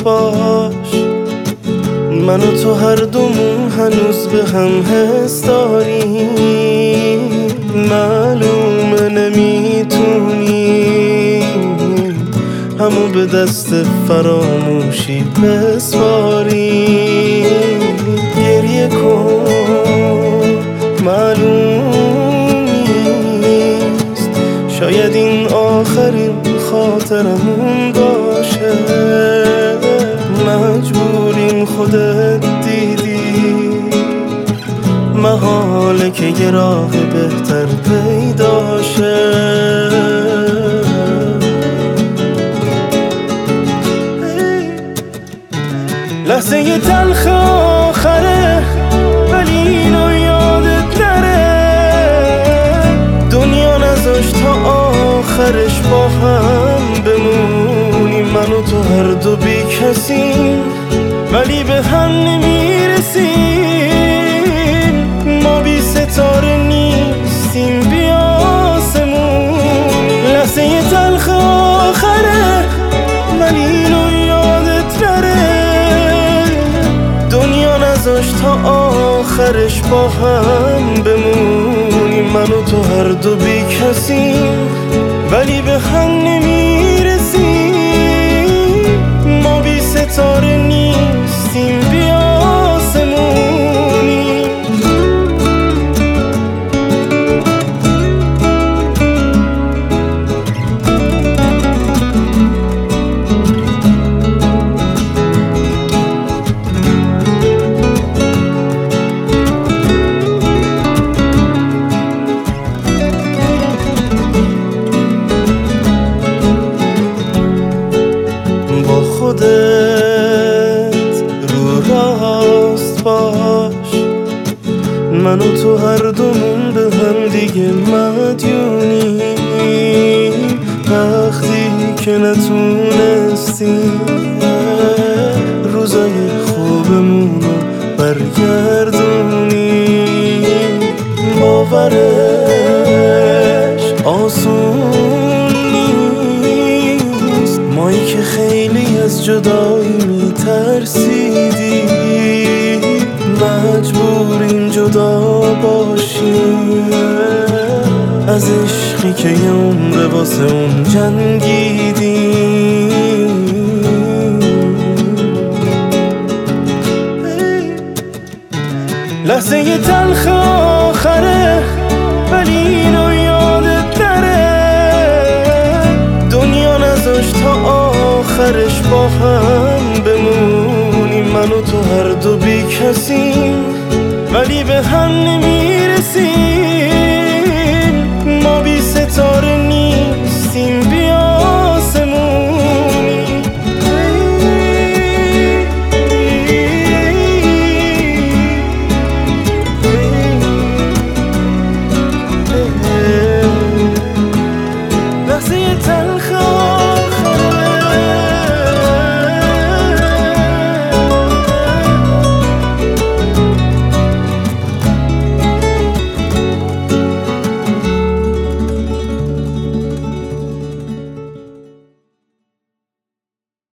باش، من و تو هر دومون هنوز به هم حس داریم، معلومه نمیتونیم همو به دست فراموشی بسپاریم. گریه کن، معلوم نیست، شاید این آخرین خاطرمون باشه. مجبوریم، خودت دیدی، محاله که یه راه بهتر پیدا شه. لحظه یه تلخ آخره، ولی اینو یادت نره، دنیا نذاشت تا آخرش با هم بمونیم. من و تو هر دو بی کسیم، ولی به هم نمیرسیم. ما بی ستاره نیستیم، بی آسمون. لحظه یه تلخ آخره، ولی اینو یادت نره، دنیا نذاشت تا آخرش با هم بمونیم. من و تو هر دو بی کسیم، ولی به هم نمیرسیم. ما بی ستاره نیستیم، بی آسمونیم. خودت رو راست باش، من و تو هر دومون به هم دیگه مدیونیم. وقتی که نتونستیم روزای خوبمون رو برگردونیم. باورش آسون نیست، مایی که خیلی از جدایی میترسیدیم، مجبوریم جدا باشیم از عشقی که یه عمر واسه اون جنگیدیم. لحظه یه تلخ آخره، ولی اینو یادت نره، دنیا نذاشت تا آخرش با هم بمونیم. من و تو هر دو بی کسیم، ولی به هم نمیرسیم.